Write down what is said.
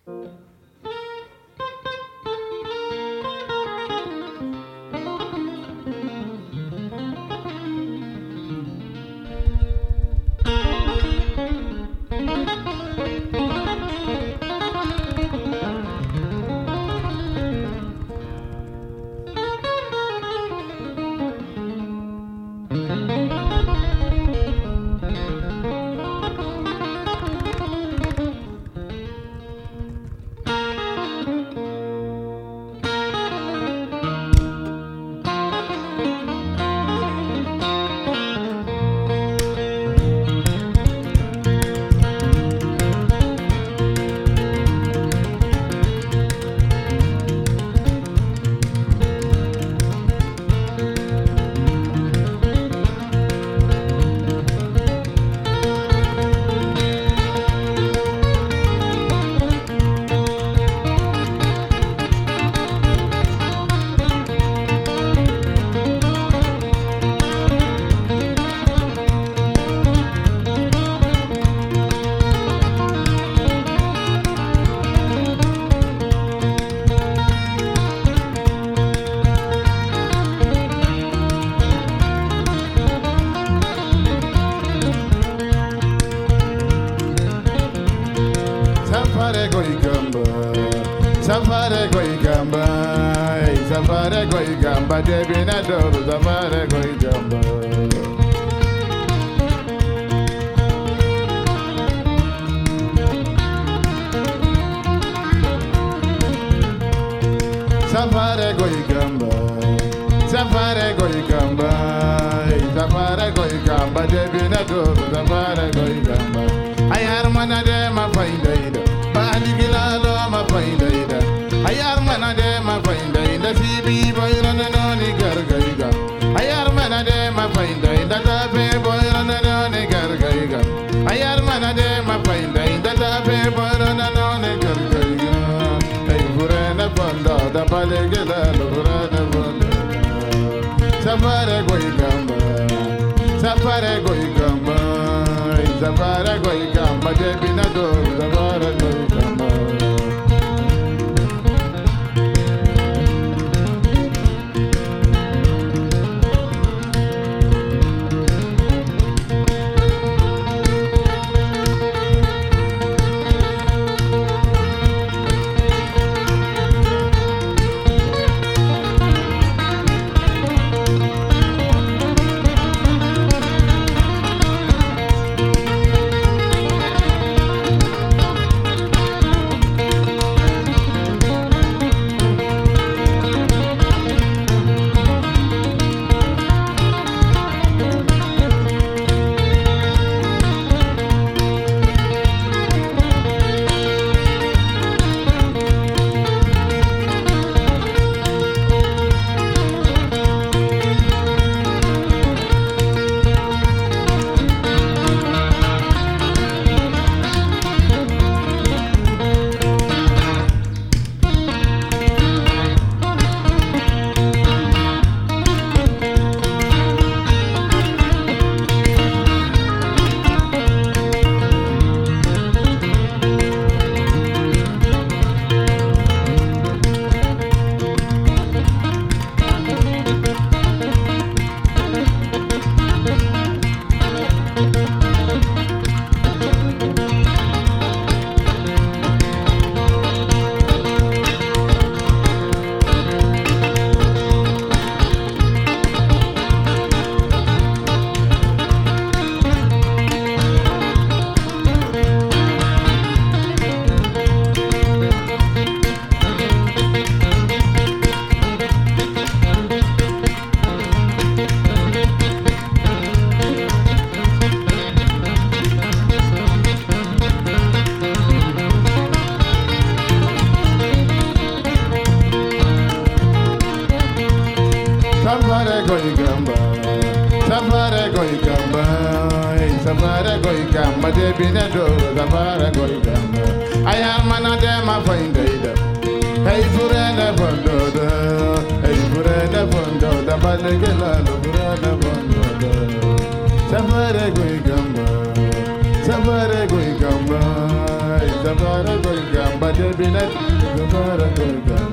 Safare goigamba, safare goigamba, debina doro, safare goigamba. Safare goigamba, safare goigamba, safare goigamba, debina doro, safare goigamba. Ayar mana de ma fainda ida, bani gilalo ma fainda ida. Ayar mana de ma fainda ida, sibi boyra na noni gargaiga. Ayar mana de ma fainda ida, tape boyra na noni gargaiga. Ayar mana de ma fainda ida, tape boyra na noni gargaiga. Ay furena fondo da balegela furena fondo. Safare goigamba, safare goigamba, safare goigamba, debina do safare goigamba. Safare goigamba, safare goigamba, safare goigamba, debina do safare goigamba. Ayar mana de ma fainda ida, hey furena fondo da, hey furena fondo da, balegela furena fondo da. Safare goigamba, safare goigamba, Safara go igamba, Debbie, Safara go igamba.